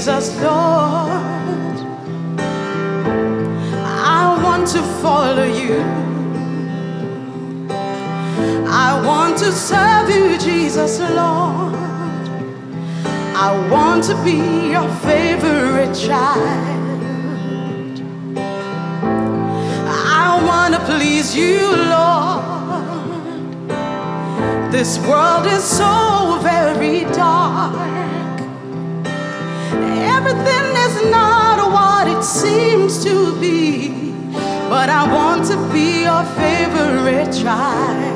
Jesus, Lord. I want to follow you. I want to serve you, Jesus, Lord. I want to be your favorite child. I want to please you, Lord. This world is so very dark. Everything is not what it seems to be, but I want to be your favorite child.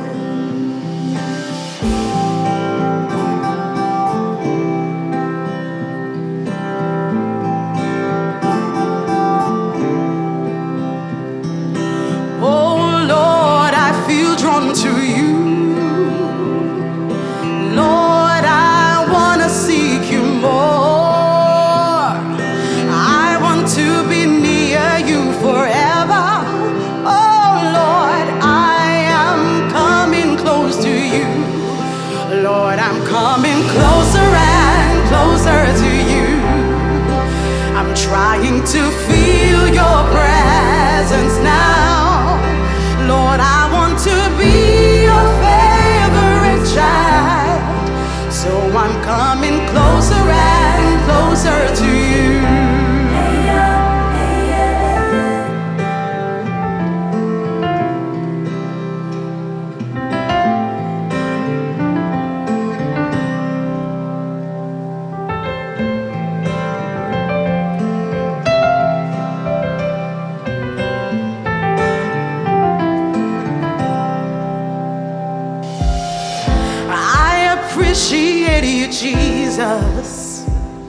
To you, Lord, I want to seek you more. I want to be near you forever. Oh Lord, I am coming close to you. Lord, I'm coming closer and closer to you. I'm trying to feel your presence now. Lord, I want to be your favorite child, so I'm coming closer and closer to you. Appreciate you, Jesus.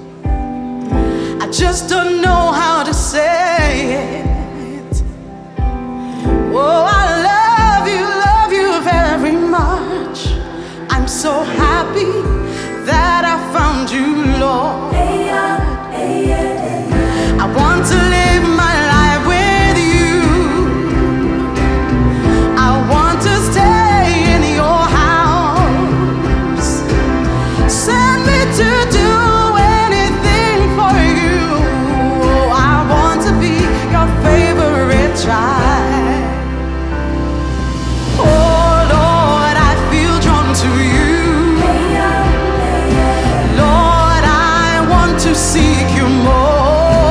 I just don't know how to say it. Oh, I love you very much. I'm so happy that I found you, Lord. I want to live my life with you. I want to stay in your house. Send me to do anything for you. Oh, I want to be your favorite child. Oh Lord, I feel drawn to you. Lord, I want to seek you more.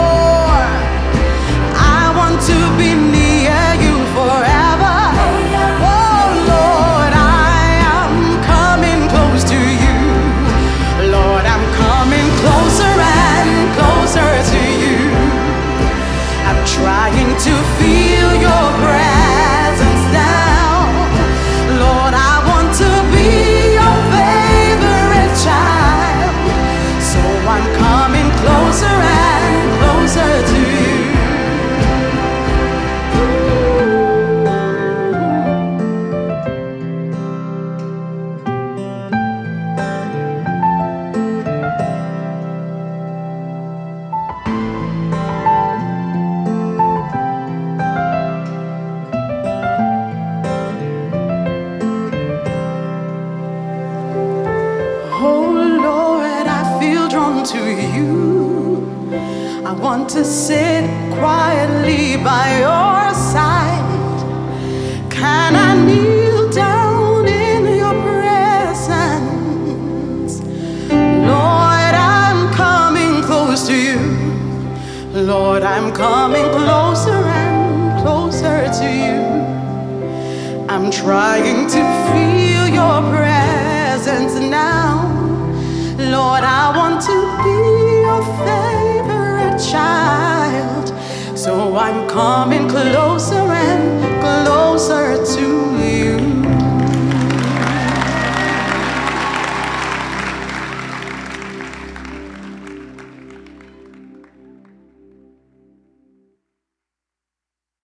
I want to be near you forever. Oh Lord, I am coming close to you. Lord, I'm coming closer and closer to you. I'm trying to feel your presence now. Lord, I want to be your favorite child, so I'm coming closer and closer to you. Oh Lord, I feel drawn to you. I want to sit quietly by your side. Can I kneel down in your presence? Lord, I'm coming close to you. Lord, I'm coming closer and closer to you. I'm trying to feel your presence now. Lord, I want to be your favorite child, so I'm coming closer